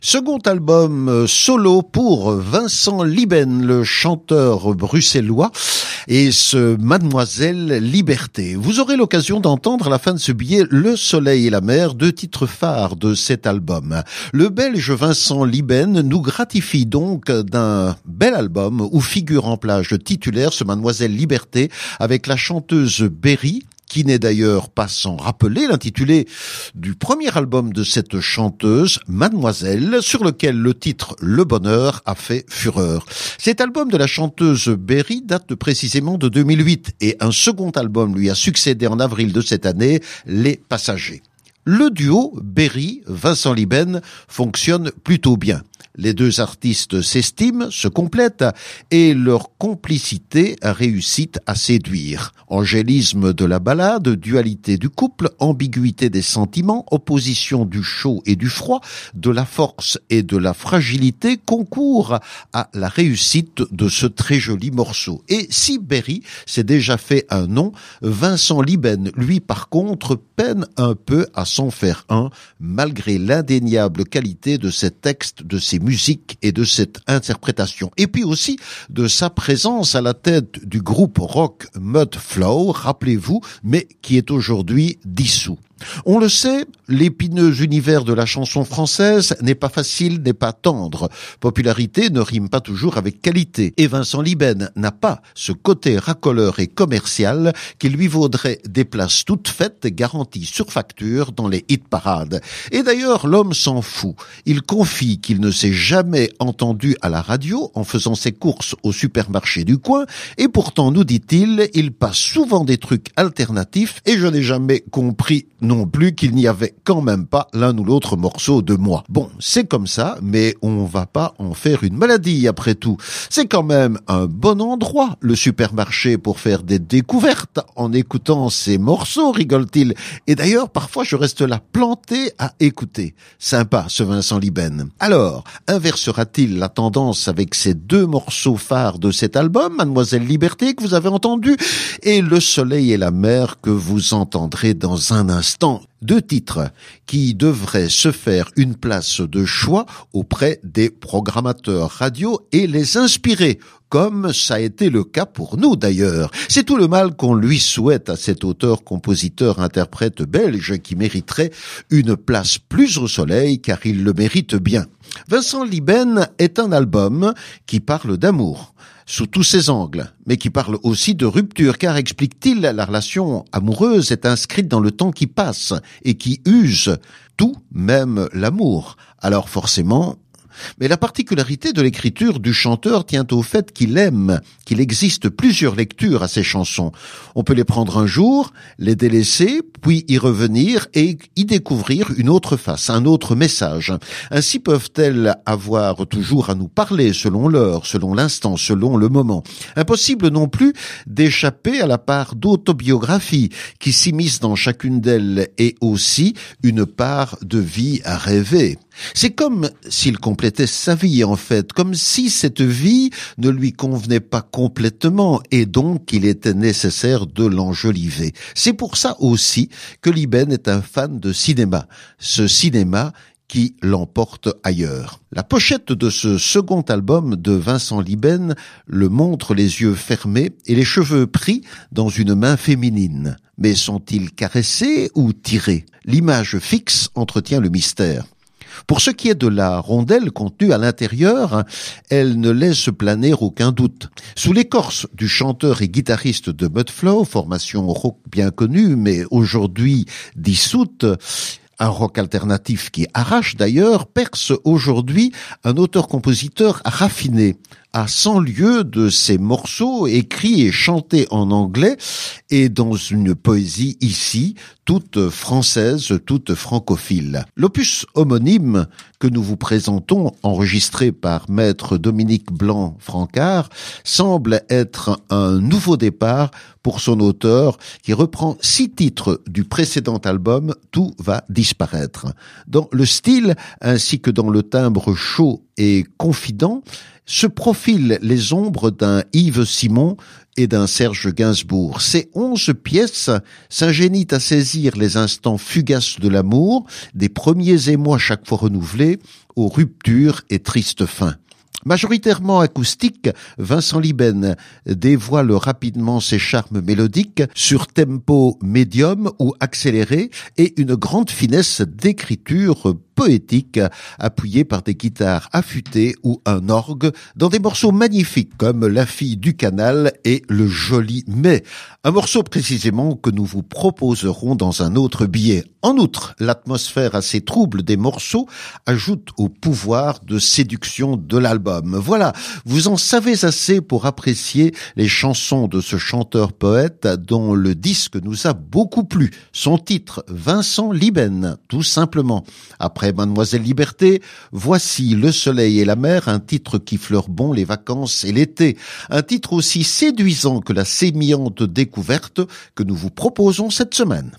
Second album solo pour Vincent Liben, le chanteur bruxellois, et ce Mademoiselle Liberté. Vous aurez l'occasion d'entendre à la fin de ce billet Le Soleil et la Mer, deux titres phares de cet album. Le Belge Vincent Liben nous gratifie donc d'un bel album où figure en plage titulaire ce Mademoiselle Liberté avec la chanteuse Berry, qui n'est d'ailleurs pas sans rappeler l'intitulé du premier album de cette chanteuse, Mademoiselle, sur lequel le titre Le Bonheur a fait fureur. Cet album de la chanteuse Berry date précisément de 2008 et un second album lui a succédé en avril de cette année, Les Passagers. Le duo Berry-Vincent Liben fonctionne plutôt bien. Les deux artistes s'estiment, se complètent et leur complicité réussit à séduire. Angélisme de la ballade, dualité du couple, ambiguïté des sentiments, opposition du chaud et du froid, de la force et de la fragilité concourent à la réussite de ce très joli morceau. Et si Berry s'est déjà fait un nom, Vincent Liben, lui par contre, peine un peu à s'en faire un, malgré l'indéniable qualité de ses textes, de ses musique et de cette interprétation. Et puis aussi de sa présence à la tête du groupe rock Mudflow, rappelez-vous, mais qui est aujourd'hui dissous. On le sait, l'épineux univers de la chanson française n'est pas facile, n'est pas tendre. Popularité ne rime pas toujours avec qualité. Et Vincent Liben n'a pas ce côté racoleur et commercial qui lui vaudrait des places toutes faites, garanties sur facture dans les hit-parades. Et d'ailleurs, l'homme s'en fout. Il confie qu'il ne s'est jamais entendu à la radio en faisant ses courses au supermarché du coin. Et pourtant, nous dit-il, il passe souvent des trucs alternatifs et je n'ai jamais compris non plus qu'il n'y avait quand même pas l'un ou l'autre morceau de moi. Bon, c'est comme ça, mais on va pas en faire une maladie après tout. C'est quand même un bon endroit, le supermarché, pour faire des découvertes en écoutant ces morceaux, rigole-t-il. Et d'ailleurs, parfois, je reste là planté à écouter. Sympa, ce Vincent Liben. Alors, inversera-t-il la tendance avec ces deux morceaux phares de cet album, Mademoiselle Liberté, que vous avez entendu, et Le Soleil et la Mer, que vous entendrez dans un instant? Deux titres qui devraient se faire une place de choix auprès des programmateurs radio et les inspirer, comme ça a été le cas pour nous d'ailleurs. C'est tout le mal qu'on lui souhaite à cet auteur-compositeur-interprète belge qui mériterait une place plus au soleil car il le mérite bien. Vincent Liben est un album qui parle d'amour, sous tous ses angles, mais qui parle aussi de rupture, car, explique-t-il, la relation amoureuse est inscrite dans le temps qui passe et qui use tout, même l'amour. Alors forcément, mais la particularité de l'écriture du chanteur tient au fait qu'il aime, qu'il existe plusieurs lectures à ses chansons. On peut les prendre un jour, les délaisser, puis y revenir et y découvrir une autre face, un autre message. Ainsi peuvent-elles avoir toujours à nous parler selon l'heure, selon l'instant, selon le moment. Impossible non plus d'échapper à la part d'autobiographie qui s'immisce dans chacune d'elles et aussi une part de vie à rêver. C'est comme s'il complétait sa vie en fait, comme si cette vie ne lui convenait pas complètement et donc il était nécessaire de l'enjoliver. C'est pour ça aussi que Liben est un fan de cinéma, ce cinéma qui l'emporte ailleurs. La pochette de ce second album de Vincent Liben le montre les yeux fermés et les cheveux pris dans une main féminine. Mais sont-ils caressés ou tirés? L'image fixe entretient le mystère. Pour ce qui est de la rondelle contenue à l'intérieur, elle ne laisse planer aucun doute. Sous l'écorce du chanteur et guitariste de Mudflow, formation rock bien connue mais aujourd'hui dissoute, un rock alternatif qui arrache d'ailleurs, perce aujourd'hui un auteur-compositeur raffiné, à 100 lieues de ses morceaux écrits et chantés en anglais et dans une poésie ici, toute française, toute francophile. L'opus homonyme que nous vous présentons, enregistré par maître Dominique Blanc-Francard, semble être un nouveau départ pour son auteur qui reprend 6 titres du précédent album, Tout va disparaître. Dans le style ainsi que dans le timbre chaud et confident, se profilent les ombres d'un Yves Simon et d'un Serge Gainsbourg. Ces 11 pièces s'ingénient à saisir les instants fugaces de l'amour, des premiers émois chaque fois renouvelés, aux ruptures et tristes fins. Majoritairement acoustique, Vincent Liben dévoile rapidement ses charmes mélodiques sur tempo médium ou accéléré et une grande finesse d'écriture poétique appuyée par des guitares affûtées ou un orgue dans des morceaux magnifiques comme La fille du canal et Le joli mai. Un morceau précisément que nous vous proposerons dans un autre billet. En outre, l'atmosphère assez trouble des morceaux ajoute au pouvoir de séduction de l'album. Voilà, vous en savez assez pour apprécier les chansons de ce chanteur-poète dont le disque nous a beaucoup plu. Son titre, Vincent Liben, tout simplement. Après Mademoiselle Liberté, voici Le soleil et la mer, un titre qui fleure bon les vacances et l'été. Un titre aussi séduisant que la sémillante découverte que nous vous proposons cette semaine.